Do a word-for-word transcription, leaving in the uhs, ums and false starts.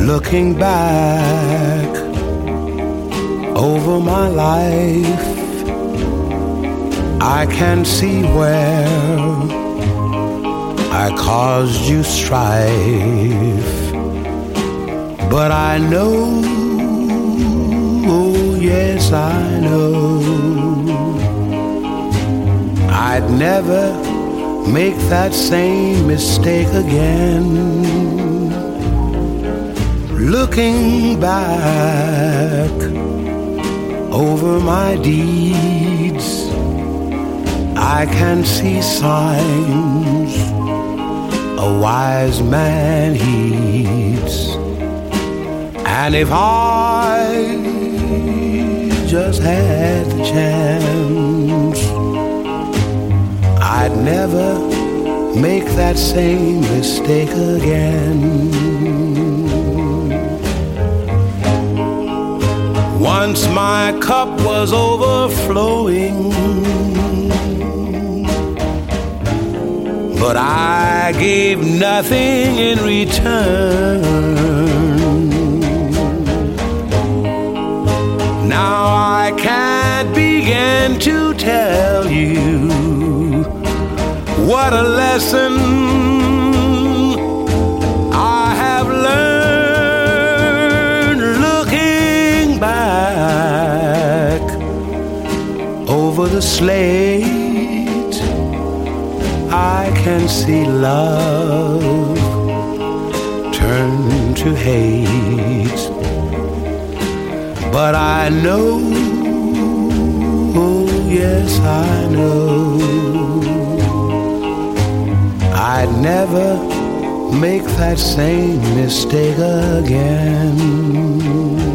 Looking back over my life, I can see where I caused you strife. But I know, oh yes I know, I'd never make that same mistake again. Looking back over my deeds, I can see signs a wise man heeds. And if I just had the chance, I'd never make that same mistake again. Once my cup was overflowing, but I gave nothing in return. Now I can't begin to tell you what a lesson I have learned. Looking back over the slate, I can see love turn to hate. But I know, oh yes I know, I'd never make that same mistake again.